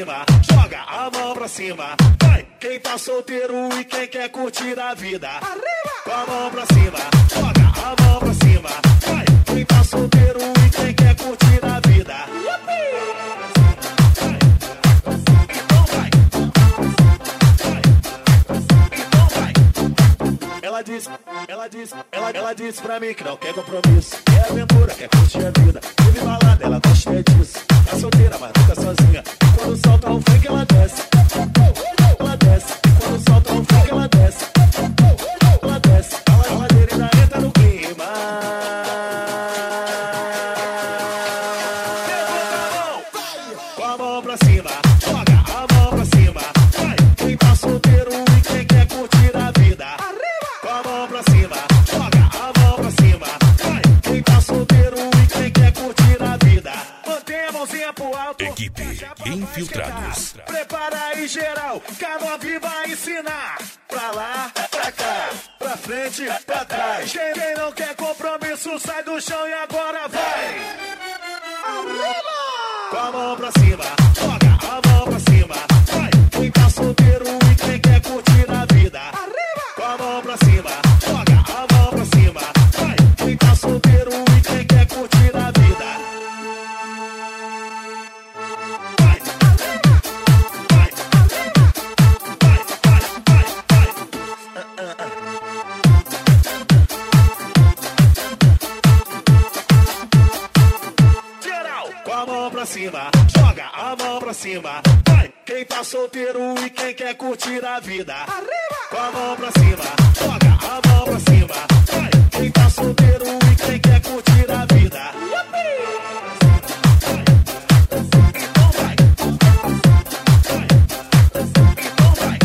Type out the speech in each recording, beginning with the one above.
cima, joga a mão pra cima. Vai, quem tá solteiro e quem quer curtir a vida. Arriba! Com a mão pra cima, joga a mão pra cima. Vai, quem tá solteiro e quem quer curtir a vida. Ela disse pra mim que não quer compromisso, quer aventura, quer curtir a vida. Vive balada, ela gosta disso. Tá solteira, mas nunca sozinha. E quando solta o funk, ela desce. Ela desce. E quando solta o funk, ela desce. Ela desce. A ladeira ainda entra no clima. Com a mão pra cima, joga a mão pra cima. Vai, quem tá solteiro e quem quer curtir a vida. Com a mão pra cima, joga a mão pra cima. Vai, quem tá solteiro e quem quer curtir a vida. Mantém a mãozinha pro alto. Equipe Infiltrados. Prepara aí, geral, que a Novi vai ensinar. Pra lá, pra cá, pra frente, pra trás. Quem não quer compromisso, sai do chão e agora vai. Com a mão pra cima, joga a mão pra cima. Vai, quem tá solteiro e quem quer curtir a vida. Com a mão pra cima, joga a mão pra cima. Vai, quem tá solteiro e quem quer curtir a vida. Vai, vai, geral, com a mão pra cima, joga a mão pra cima. Vai, quem tá solteiro e quem quer curtir a vida. Com a mão pra cima, joga a mão pra cima. Vai, quem tá solteiro e quem quer curtir a vida. Então vai. Então vai.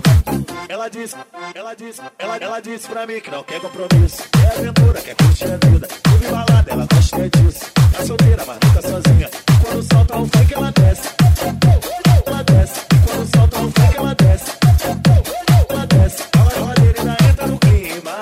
Ela disse pra mim que não quer compromisso, quer aventura, quer curtir a vida. Vive balada, ela gosta disso. Tá solteira, mas nunca sozinha. E quando solta o funk, ela desce. Ela desce. E quando solta o funk, ela desce. Ela desce. A ladeira ainda entra no clima.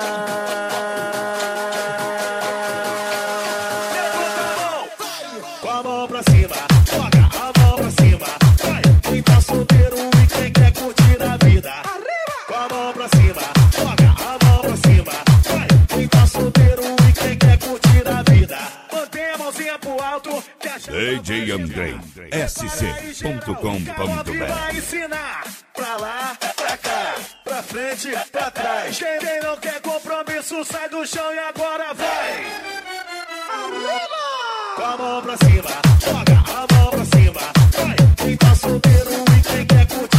Com a mão pra cima, joga a mão pra cima. Vai, quem tá solteiro e quem quer curtir a vida. Com a mão pra cima, joga a mão pra cima. Vai, quem tá solteiro e quem quer curtir a vida. Mantém a mãozinha pro alto, que a DJ Andrei, sc.com.br. vai ensinar. Pra lá, pra cá, pra frente, pra trás. Quem não quer compromisso, sai do chão e agora vai. Com a mão pra cima, joga a mão pra cima. Vai, quem tá solteiro e quem quer curtir